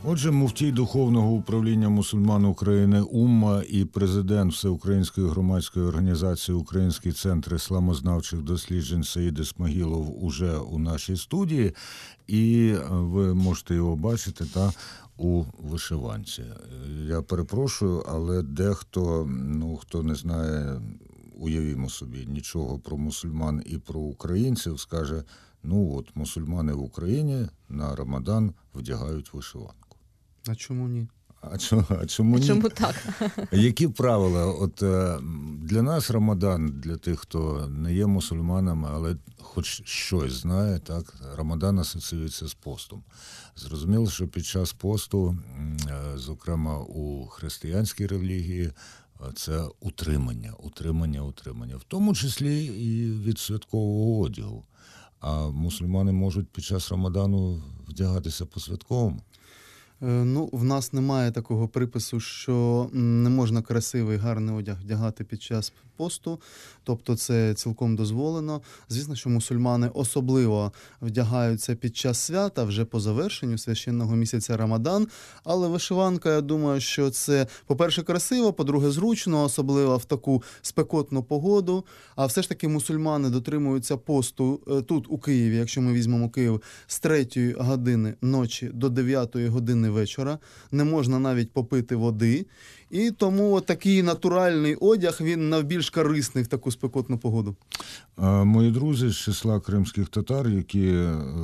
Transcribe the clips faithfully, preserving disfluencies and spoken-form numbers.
Отже, муфтій Духовного управління мусульман України УММА і президент Всеукраїнської громадської організації «Український центр ісламознавчих досліджень» Саїд Ісмагілов уже у нашій студії. І ви можете його бачити та у вишиванці. Я перепрошую, але дехто, ну, хто не знає, уявімо собі, нічого про мусульман і про українців, скаже, ну от мусульмани в Україні на Рамадан вдягають вишиванку. А чому ні? А чому, а чому ні? Чому так? Які правила? От для нас Рамадан, для тих, хто не є мусульманами, але хоч щось знає, так, Рамадан асоціюється з постом. Зрозуміло, що під час посту, зокрема у християнській релігії, це утримання, утримання, утримання, в тому числі і від святкового одягу. А мусульмани можуть під час Рамадану вдягатися по-святковому? Ну, в нас немає такого припису, що не можна красивий, гарний одяг вдягати під час посту, тобто це цілком дозволено. Звісно, що мусульмани особливо вдягаються під час свята, вже по завершенню священного місяця Рамадан, але вишиванка, я думаю, що це, по-перше, красиво, по-друге, зручно, особливо в таку спекотну погоду, а все ж таки мусульмани дотримуються посту тут, у Києві, якщо ми візьмемо Київ, з третьої години ночі до дев'ятої години вечора, не можна навіть попити води, і тому такий натуральний одяг, він найбільш корисний в таку спекотну погоду. Мої друзі з числа кримських татар, які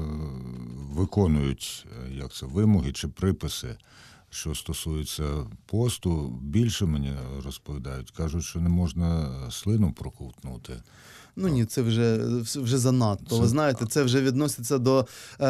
виконують, як це, вимоги чи приписи, що стосуються посту, більше мені розповідають, кажуть, що не можна слину проковтнути. Ну ні, це вже, вже занадто. Це... Ви знаєте, це вже відноситься до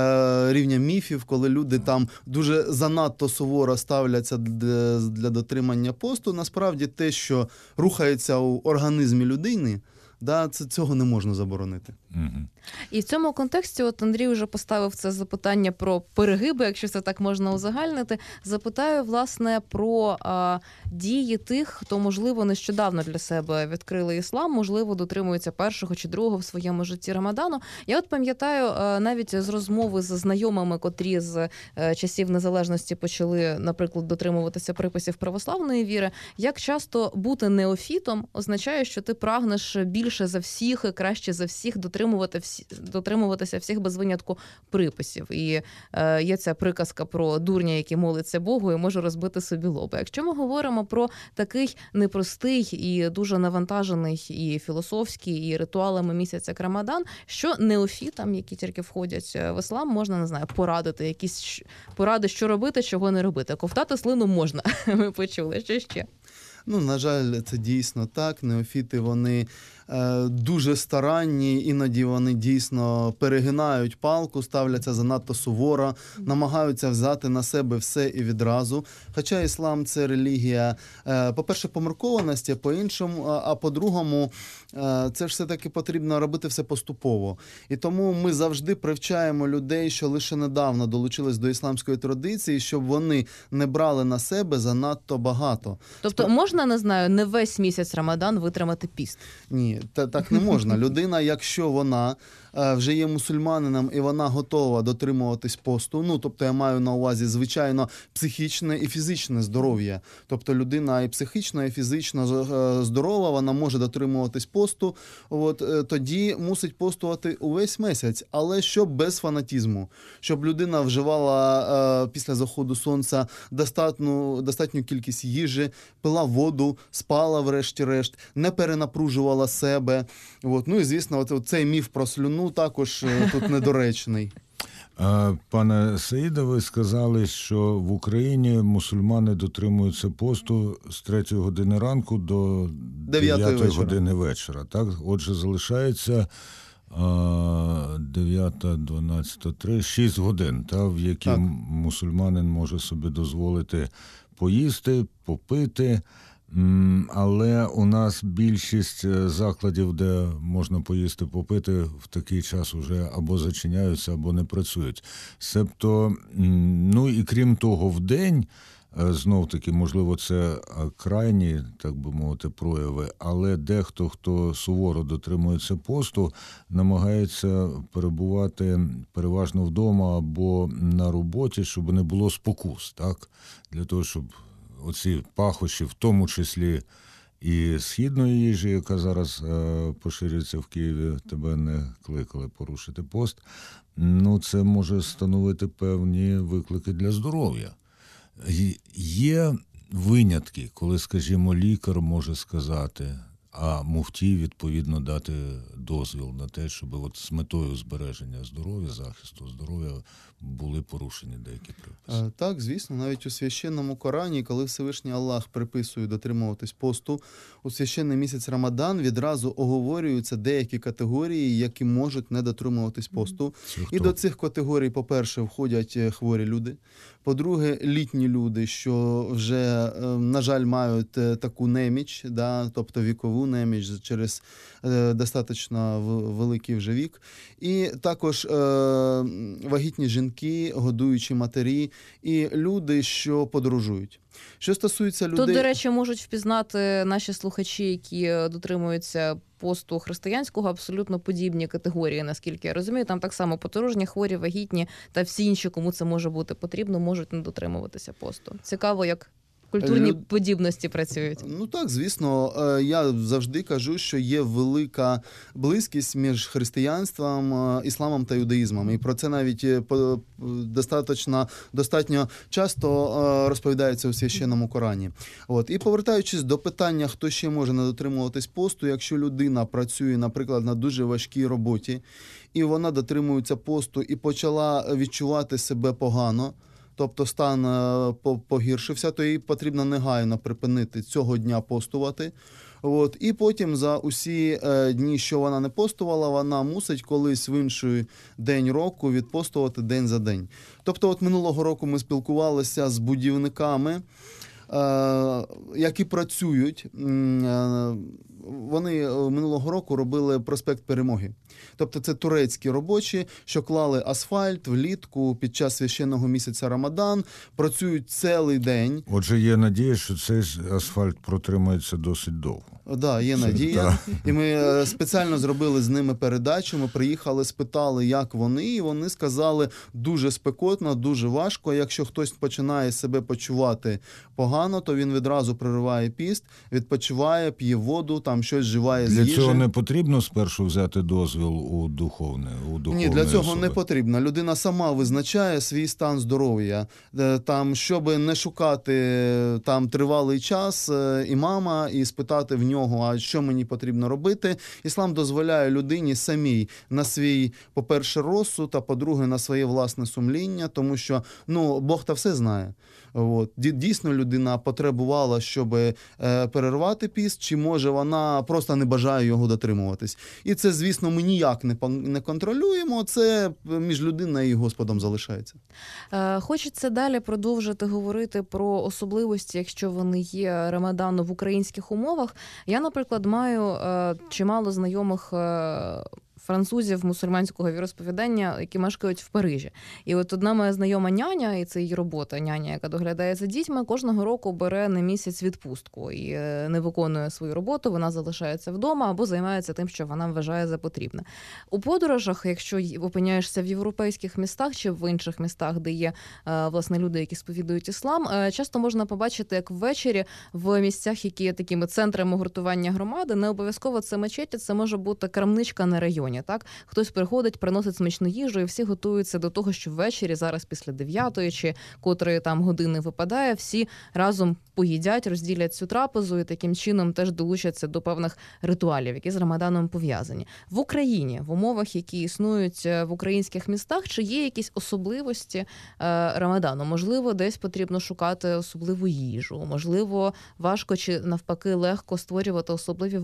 е, рівня міфів, коли люди там дуже занадто суворо ставляться для, для дотримання посту. Насправді те, що рухається у організмі людини, да, це, цього не можна заборонити. Угу. І в цьому контексті от Андрій вже поставив це запитання про перегиби, якщо це так можна узагальнити. Запитаю, власне, про а, дії тих, хто, можливо, нещодавно для себе відкрили іслам, можливо, дотримується першого чи другого в своєму житті Рамадану. Я от пам'ятаю а, навіть з розмови з знайомими, котрі з а, часів незалежності почали, наприклад, дотримуватися приписів православної віри, як часто бути неофітом означає, що ти прагнеш більше за всіх і краще за всіх дотримувати всі, дотримуватися всіх без винятку приписів. І е, є ця приказка про дурня, який молиться Богу і може розбити собі лоба. Якщо ми говоримо про такий непростий і дуже навантажений і філософський, і ритуалами місяця як Рамадан, що неофітам, які тільки входять в іслам, можна, не знаю, порадити, якісь поради, що робити, чого не робити. Ковтати слину можна, ми почули. Що ще? Ну, на жаль, це дійсно так. Неофіти, вони е, дуже старанні, іноді вони дійсно перегинають палку, ставляться занадто суворо, намагаються взяти на себе все і відразу. Хоча іслам – це релігія, е, по-перше, поміркованості, по-іншому, а, а по-другому, е, це ж все-таки потрібно робити все поступово. І тому ми завжди привчаємо людей, що лише недавно долучились до ісламської традиції, щоб вони не брали на себе занадто багато. Тобто можна, не знаю, не весь місяць Рамадан витримати піст? Ні, та, так не можна. Людина, якщо вона е, вже є мусульманином і вона готова дотримуватись посту, ну, тобто я маю на увазі, звичайно, психічне і фізичне здоров'я. Тобто людина і психічно, і фізично е, здорова, вона може дотримуватись посту, от, е, тоді мусить постувати увесь місяць, але щоб без фанатізму. Щоб людина вживала е, після заходу сонця достатню, достатню кількість їжі, пила воду, спала врешті-решт, не перенапружувала себе. От. Ну і, звісно, от цей міф про слюну також тут недоречний. Пане Саїде, ви сказали, що в Україні мусульмани дотримуються посту з третьої години ранку до дев'ятої години вечора. Так? Отже, залишається дев'ята, дванадцята, три, шість годин, та, в які так. мусульманин може собі дозволити поїсти, попити. Але у нас більшість закладів, де можна поїсти, попити, в такий час вже або зачиняються, або не працюють. Себто, ну і крім того, в день знов-таки, можливо, це крайні, так би мовити, прояви, але дехто, хто суворо дотримується посту, намагається перебувати переважно вдома або на роботі, щоб не було спокус, так? Для того, щоб оці пахощі, в тому числі і східної їжі, яка зараз е, поширюється в Києві, тебе не кликали порушити пост, ну це може становити певні виклики для здоров'я. Є винятки, коли, скажімо, лікар може сказати, а муфтій, відповідно, дати дозвіл на те, щоб от з метою збереження здоров'я, захисту здоров'я були порушені деякі приписи. Так, звісно, навіть у священному Корані, коли Всевишній Аллах приписує дотримуватись посту, у священний місяць Рамадан відразу оговорюються деякі категорії, які можуть не дотримуватись посту. І до цих категорій, по-перше, входять хворі люди, по-друге, літні люди, що вже, на жаль, мають таку неміч, да, тобто вікову неміч через е, достатньо великий вже вік. І також е, вагітні жінки, годуючі матері і люди, що подорожують. Що стосується людей... Тут, до речі, можуть впізнати наші слухачі, які дотримуються посту християнського, абсолютно подібні категорії, наскільки я розумію. Там так само подорожні, хворі, вагітні та всі інші, кому це може бути потрібно, можуть не дотримуватися посту. Цікаво, як культурні Люд... подібності працюють. Ну так, звісно. Я завжди кажу, що є велика близькість між християнством, ісламом та юдаїзмом. І про це навіть достатньо, достатньо часто розповідається у священному Корані. От. І повертаючись до питання, хто ще може не дотримуватись посту, якщо людина працює, наприклад, на дуже важкій роботі, і вона дотримується посту і почала відчувати себе погано, тобто стан погіршився, то їй потрібно негайно припинити цього дня постувати. От. І потім за усі е, дні, що вона не постувала, вона мусить колись в інший день року відпостувати день за день. Тобто от минулого року ми спілкувалися з будівниками, е, які працюють. Е, вони минулого року робили проспект Перемоги. Тобто це турецькі робочі, що клали асфальт влітку під час священного місяця Рамадан, працюють цілий день. Отже, є надія, що цей асфальт протримається досить довго. Так, да, є надія. І ми спеціально зробили з ними передачу, ми приїхали, спитали, як вони, і вони сказали, дуже спекотно, дуже важко. Якщо хтось починає себе почувати погано, то він відразу прориває піст, відпочиває, п'є воду, там щось вживає з їжі. Для цього не потрібно спершу взяти дозвіл у духовне, у духовної Ні, для цього особи. не потрібно. Людина сама визначає свій стан здоров'я. Там, щоб не шукати там тривалий час імама і спитати в нього, а що мені потрібно робити. Іслам дозволяє людині самій на свій, по-перше, розсуд, а по-друге, на своє власне сумління, тому що, ну, Бог та все знає. От. Дійсно, людина потребувала, щоб е, перервати піст, чи може вона просто не бажає його дотримуватись. І це, звісно, ми ніяк не, не контролюємо, це між людиною і Господом залишається. Е, хочеться далі продовжити говорити про особливості, якщо вони є, Рамадану в українських умовах. Я, наприклад, маю е, чимало знайомих е, французів мусульманського віросповідання, які мешкають в Парижі. І от одна моя знайома няня, і це її робота, няня, яка доглядає за дітьми, кожного року бере на місяць відпустку і не виконує свою роботу, вона залишається вдома або займається тим, що вона вважає за потрібне. У подорожах, якщо опиняєшся в європейських містах чи в інших містах, де є, власне, люди, які сповідують іслам, часто можна побачити, як ввечері в місцях, які є такими центрами гуртування громади, не обов'язково це мечеті, це може бути крамничка на районі. Так, хтось приходить, приносить смачну їжу, і всі готуються до того, що ввечері, зараз після дев'ятої чи котрої там години випадає, всі разом поїдять, розділять цю трапезу і таким чином теж долучаться до певних ритуалів, які з Рамаданом пов'язані. В Україні, в умовах, які існують в українських містах, чи є якісь особливості Рамадану? Можливо, десь потрібно шукати особливу їжу, можливо, важко чи навпаки легко створювати особливі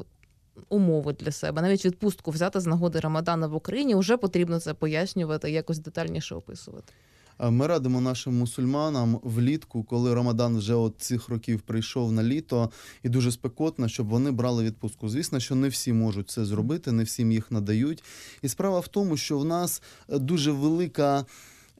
умови для себе. Навіть відпустку взяти з нагоди Рамадана в Україні, вже потрібно це пояснювати, якось детальніше описувати. Ми радимо нашим мусульманам влітку, коли Рамадан вже от цих років прийшов на літо і дуже спекотно, щоб вони брали відпустку. Звісно, що не всі можуть це зробити, не всім їх надають. І справа в тому, що в нас дуже велика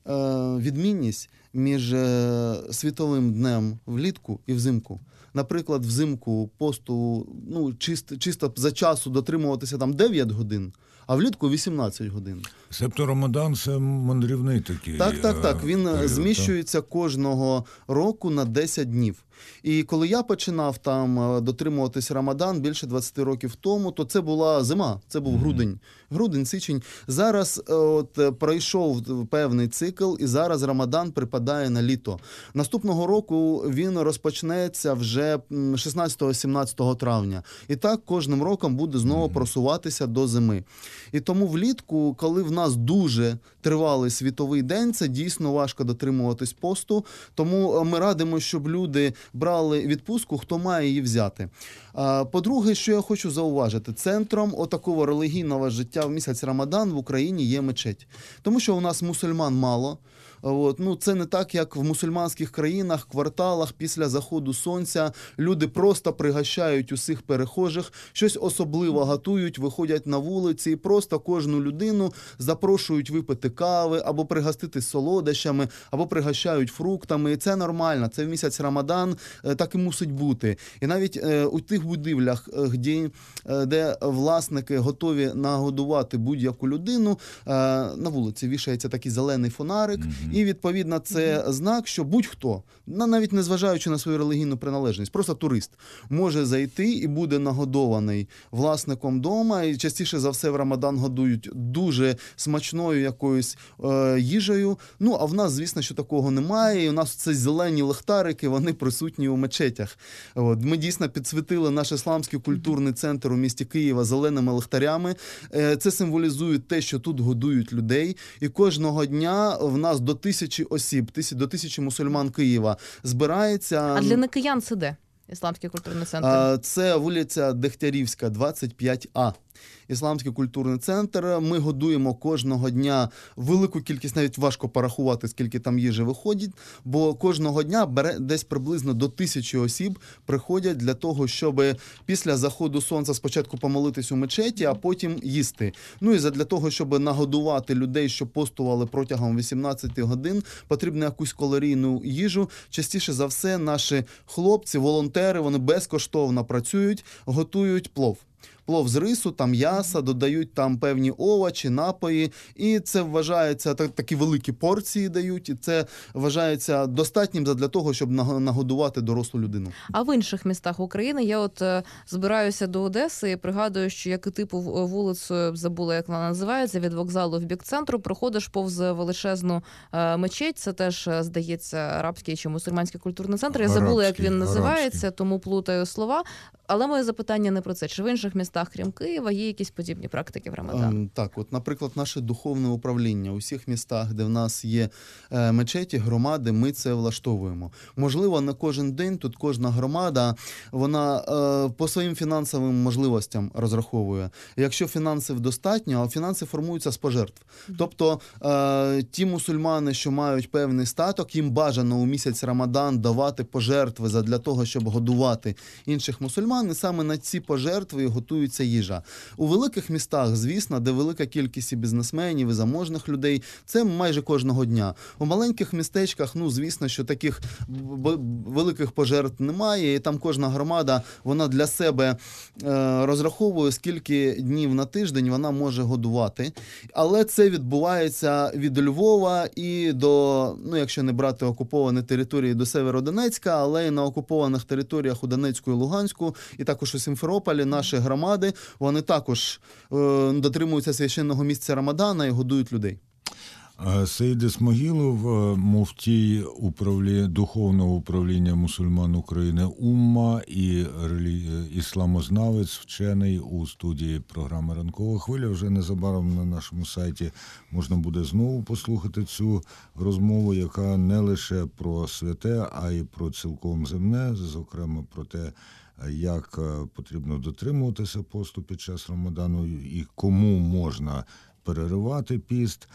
відмінність між е, світовим днем влітку і взимку. Наприклад, взимку посту, ну, чисто, чисто за часу дотримуватися там дев'ять годин, а влітку вісімнадцять годин. Себто Рамадан – це мандрівний такий. Так, так, так. Він період, зміщується кожного року на десять днів. І коли я починав там дотримуватись Рамадан більше двадцять років тому, то це була зима, це був грудень. Грудень, січень. Зараз от пройшов певний цикл, і зараз Рамадан припадає на літо. Наступного року він розпочнеться вже шістнадцятого-сімнадцятого травня. І так кожним роком буде знову просуватися до зими. І тому влітку, коли в нас дуже тривалий світовий день, це дійсно важко дотримуватись посту. Тому ми радимо, щоб люди брали відпустку, хто має її взяти. По-друге, що я хочу зауважити, центром отакого релігійного життя в місяць Рамадан в Україні є мечеть. Тому що у нас мусульман мало. От, ну, це не так, як в мусульманських країнах, кварталах після заходу сонця люди просто пригощають усіх перехожих, щось особливо готують, виходять на вулиці і просто кожну людину запрошують випити кави, або пригостити солодощами, або пригощають фруктами. І це нормально, це в місяць Рамадан так і мусить бути. І навіть е, у тих будівлях, де, де власники готові нагодувати будь-яку людину, е, на вулиці вішається такий зелений фонарик, mm-hmm. І, відповідно, це знак, що будь-хто, навіть незважаючи на свою релігійну приналежність, просто турист, може зайти і буде нагодований власником дома. І частіше за все в Рамадан годують дуже смачною якоюсь е, їжею. Ну, а в нас, звісно, що такого немає. І у нас це зелені лихтарики, вони присутні у мечетях. От. Ми дійсно підсвітили наш ісламський культурний центр у місті Києва зеленими лихтарями. Е, це символізує те, що тут годують людей. І кожного дня в нас до тисячі осіб, до тисячі мусульман Києва збирається. А для некиян це де? Ісламський культурний центр? Це вулиця Дегтярівська, двадцять п'ять А. Ісламський культурний центр. Ми годуємо кожного дня велику кількість, навіть важко порахувати, скільки там їжі виходить, бо кожного дня бере десь приблизно до тисячі осіб приходять для того, щоб після заходу сонця спочатку помолитись у мечеті, а потім їсти. Ну і для того, щоб нагодувати людей, що постували протягом вісімнадцяти годин, потрібно якусь калорійну їжу. Частіше за все наші хлопці, волонтери, вони безкоштовно працюють, готують плов. Плов з рису, там м'яса, додають там певні овочі, напої, і це вважається, так, такі великі порції дають, і це вважається достатнім для того, щоб нагодувати дорослу людину. А в інших містах України я от е, збираюся до Одеси і пригадую, що як і типу вулицю, забула, як вона називається, від вокзалу в бік центру, проходиш повз величезну е, мечеть, це теж, здається, арабський чи мусульманський культурний центр. Я забула, Арабський, як він називається, арабський. Тому плутаю слова. Але моє запитання не про це. Чи в інших містах, крім Києва, є якісь подібні практики в Рамадан? Так, от, наприклад, наше духовне управління у всіх містах, де в нас є мечеті, громади, ми це влаштовуємо. Можливо, не кожен день тут кожна громада, вона по своїм фінансовим можливостям розраховує. Якщо фінансів достатньо, а фінанси формуються з пожертв. Тобто ті мусульмани, що мають певний статок, їм бажано у місяць Рамадан давати пожертви для того, щоб годувати інших мусульман, і саме на ці пожертви готується їжа. У великих містах, звісно, де велика кількість і бізнесменів, і заможних людей, це майже кожного дня. У маленьких містечках, ну, звісно, що таких великих пожертв немає, і там кожна громада, вона для себе е, розраховує, скільки днів на тиждень вона може годувати. Але це відбувається від Львова і до, ну, якщо не брати окуповані території, до Северодонецька, але і на окупованих територіях у Донецьку і Луганську, і також у Сімферополі наші громади, вони також е, дотримуються священного місця Рамадана і годують людей. Сеїд Ісмагілов, муфтій управління, духовного управління мусульман України «Умма» і релі... ісламознавець, вчений у студії програми «Ранкова хвиля». Вже незабаром на нашому сайті можна буде знову послухати цю розмову, яка не лише про святе, а й про цілком земне, зокрема про те, як потрібно дотримуватися посту під час Рамадану і кому можна переривати піст.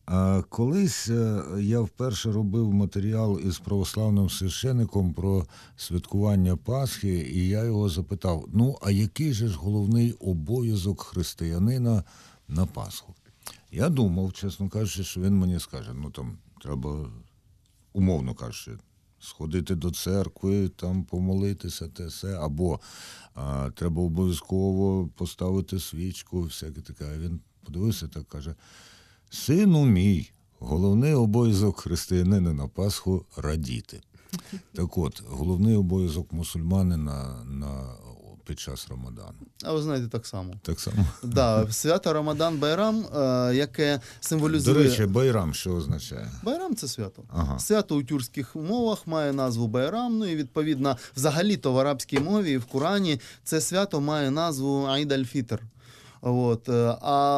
Колись я вперше робив матеріал із православним священиком про святкування Пасхи, і я його запитав, ну, а який же ж головний обов'язок християнина на Пасху? Я думав, чесно кажучи, що він мені скаже, ну там треба, умовно кажучи, сходити до церкви, там помолитися, те все, або а, треба обов'язково поставити свічку, всяке таке. А він подивився так, каже: сину мій, головний обов'язок християнина на Пасху – радіти. Так от, головний обов'язок мусульманина на, під час Рамадану. А ви знаєте, так само. Так само. Да, свято Рамадан-Байрам, е, яке символізує... До речі, Байрам що означає? Байрам – це свято. Ага. Свято у тюркських мовах має назву Байрам, ну і відповідно, взагалі-то в арабській мові і в Корані це свято має назву Аїд аль-Фітр. От, е,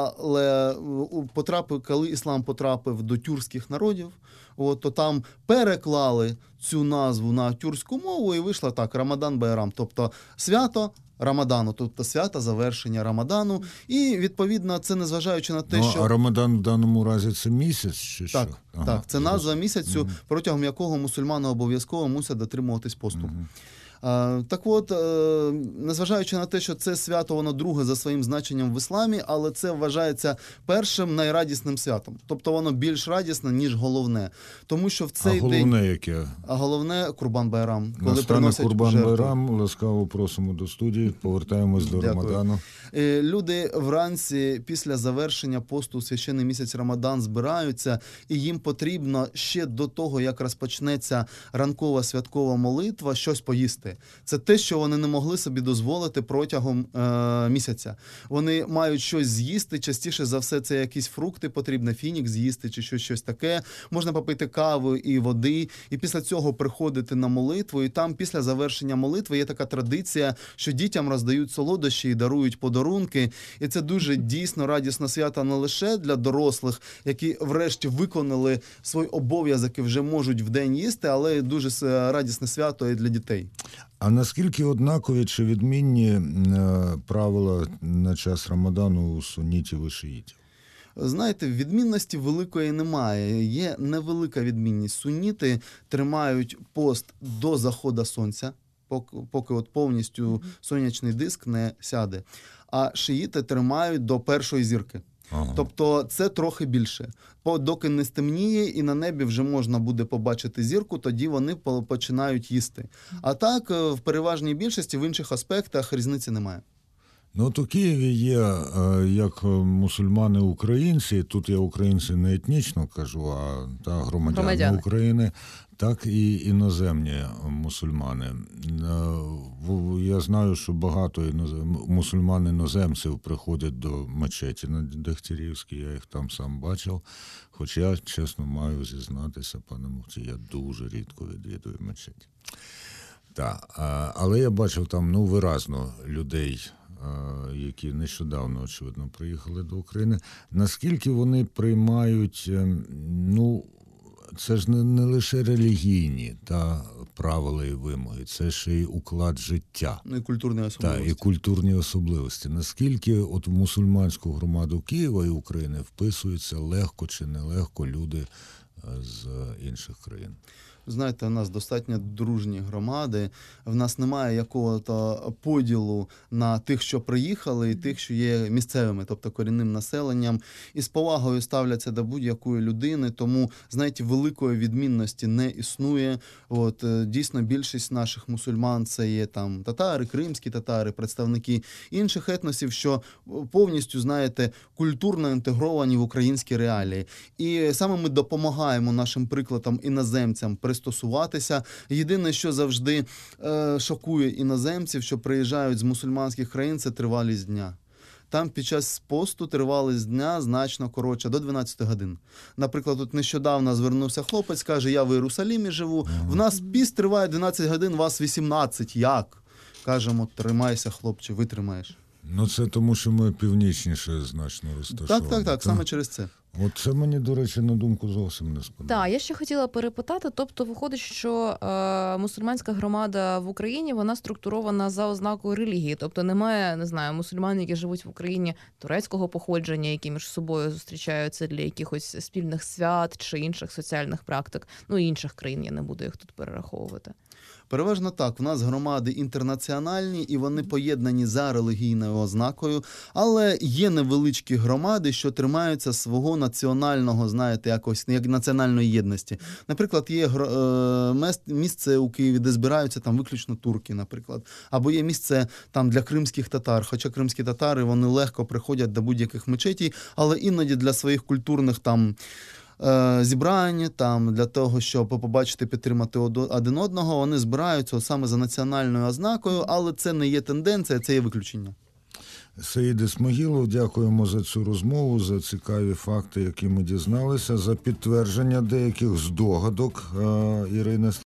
але у- потрапив, коли іслам потрапив до тюркських народів, от, то там переклали цю назву на тюркську мову і вийшло так: Рамадан-Байрам, тобто свято Рамадану, тобто свято завершення Рамадану. І відповідно це незважаючи на те, Ну, що а Рамадан в даному разі це місяць чи так, що? Ага, так, це назва зрозуміло. місяцю, Мгм. протягом якого мусульмани обов'язково мусять дотримуватись посту. Мгм. А, так от, е, незважаючи на те, що це свято, воно друге за своїм значенням в ісламі, але це вважається першим найрадісним святом. Тобто воно більш радісне, ніж головне. Тому що в цей А головне день... яке? А головне – Курбан-Байрам. Коли Настане приносять Курбан жертву. Байрам, ласкаво просимо до студії, повертаємось до Дякую. Рамадану. Е, Люди вранці після завершення посту у священний місяць Рамадан збираються, і їм потрібно ще до того, як розпочнеться ранкова святкова молитва, щось поїсти. Це те, що вони не могли собі дозволити протягом е, місяця. Вони мають щось з'їсти, частіше за все це якісь фрукти, потрібно фінік з'їсти чи щось, щось таке. Можна попити каву і води, і після цього приходити на молитву, і там після завершення молитви є така традиція, що дітям роздають солодощі і дарують подарунки. І це дуже дійсно радісне свято не лише для дорослих, які врешті виконали свій обов'язок і вже можуть вдень їсти, але й дуже с- радісне свято і для дітей. А наскільки однакові чи відмінні е, правила на час Рамадану у суннітів і шиїтів? Знаєте, відмінності великої немає. Є невелика відмінність. Сунніти тримають пост до заходу сонця, поки, поки от повністю сонячний диск не сяде. А шиїти тримають до першої зірки. Ага. Тобто це трохи більше. По- Доки не стемніє і на небі вже можна буде побачити зірку, тоді вони по- починають їсти. А так, е, в переважній більшості, в інших аспектах різниці немає. Ну, от у Києві є е, як мусульмани-українці, тут я українці не етнічно кажу, а та громадяни, Громадяни. України, так і іноземні мусульмани. Е, в- Я знаю, що багато іноз- мусульман-іноземців приходять до мечеті на Дегтярівській, я їх там сам бачив. Хоч я, чесно, маю зізнатися, пане Муфті, я дуже рідко відвідую мечеті. Так, а, але я бачив там, ну, виразно людей, а, які нещодавно, очевидно, приїхали до України. Наскільки вони приймають, ем, ну, це ж не, не лише релігійні та правила і вимоги, це ще й уклад життя. Ну і культурні Та, особливості. і культурні особливості. Наскільки от в мусульманську громаду Києва і України вписуються легко чи нелегко люди е, з інших країн? Знаєте, у нас достатньо дружні громади, в нас немає якого-то поділу на тих, що приїхали, і тих, що є місцевими, тобто корінним населенням, і з повагою ставляться до будь-якої людини, тому, знаєте, великої відмінності не існує. От, е, дійсно, більшість наших мусульман – це є там татари, кримські татари, представники інших етносів, що повністю, знаєте, культурно інтегровані в українські реалії. І саме ми допомагаємо нашим прикладам іноземцям пристосуватися. Єдине, що завжди е, шокує іноземців, що приїжджають з мусульманських країн, це тривалість дня. Там під час посту тривалість дня значно коротша, до дванадцяти годин. Наприклад, тут нещодавно звернувся хлопець, каже, я в Єрусалімі живу, в нас піст триває дванадцять годин, вас вісімнадцять. Як? Кажемо, тримайся, хлопче, витримаєш. Ну, це тому, що ми північніше значно розташовані. Так, так, так, саме через це. От це мені, до речі, на думку зовсім не сподобалося. Так, я ще хотіла перепитати. Тобто, виходить, що е, мусульманська громада в Україні вона структурована за ознакою релігії. Тобто немає, не знаю, мусульман, які живуть в Україні турецького походження, які між собою зустрічаються для якихось спільних свят чи інших соціальних практик. Ну і інших країн я не буду їх тут перераховувати. Переважно так. В нас громади інтернаціональні, і вони поєднані за релігійною ознакою, але є невеличкі громади, що тримаються свого національного, знаєте, якось як національної єдності. Наприклад, є гро- е, мес- місце у Києві, де збираються там виключно турки, наприклад, або є місце там для кримських татар. Хоча кримські татари вони легко приходять до будь-яких мечетій, але іноді для своїх культурних там е, зібрань, там для того, щоб побачити, підтримати одо- один одного, вони збираються саме за національною ознакою, але це не є тенденція, це є виключення. Саїд Ісмагілов, дякуємо за цю розмову, за цікаві факти, які ми дізналися, за підтвердження деяких здогадок е, Ірини